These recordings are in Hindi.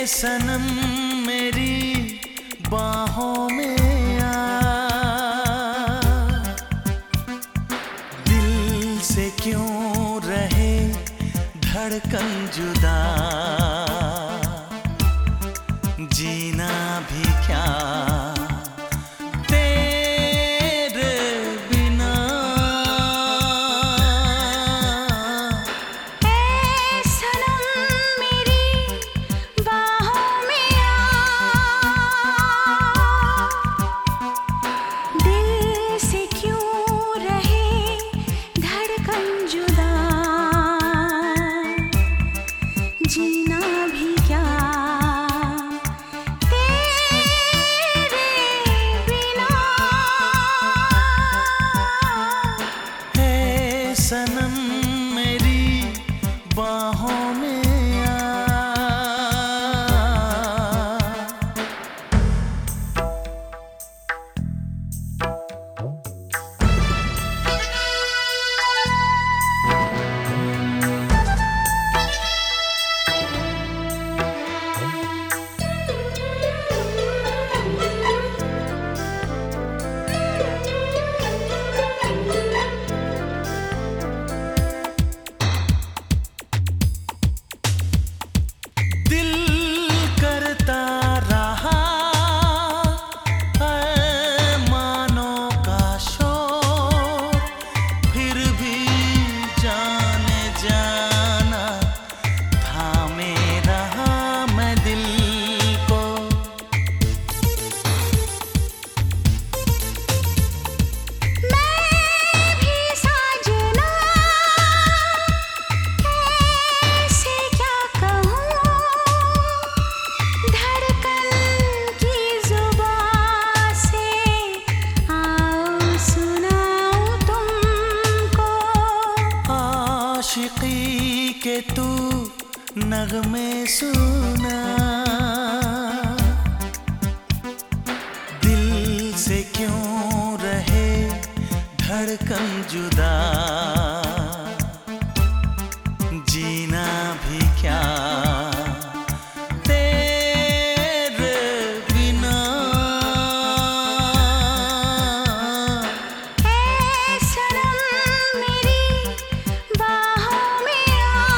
सनम मेरी बाहों में आ, दिल से क्यों रहे धड़कन जुदा, जीना भी क्या तेरे बिना। ऐ सनम मेरी बाहों में आ, दिल से क्यों रहे धड़कन जुदा, जीना भी क्या सनम मेरी बाहों में आ। आशिकी के तू नगमे सुना, दिल से क्यों रहे धड़कन जुदा, जीना भी क्या तेरे बिना। ऐ सनम मेरी बाहों में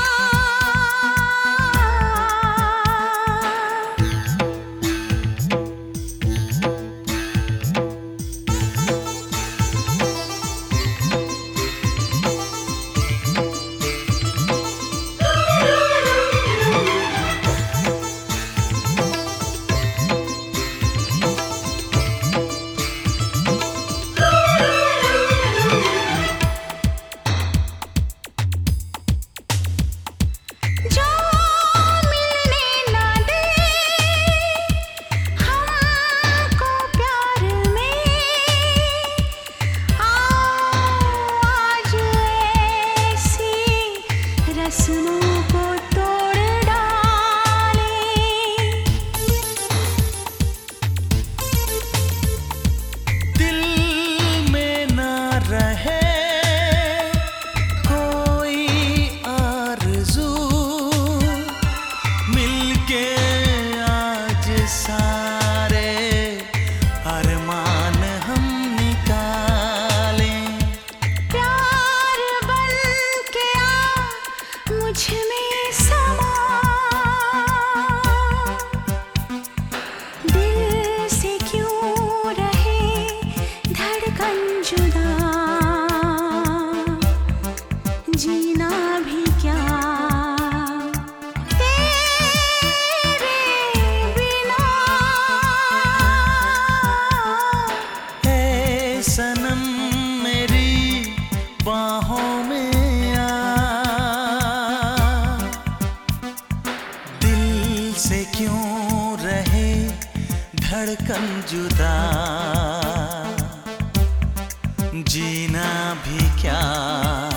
जीना भी क्या तेरे बिना। ऐ सनम मेरी बाहों में आ, दिल से क्यों रहे धड़कन जुदा, जीना भी क्या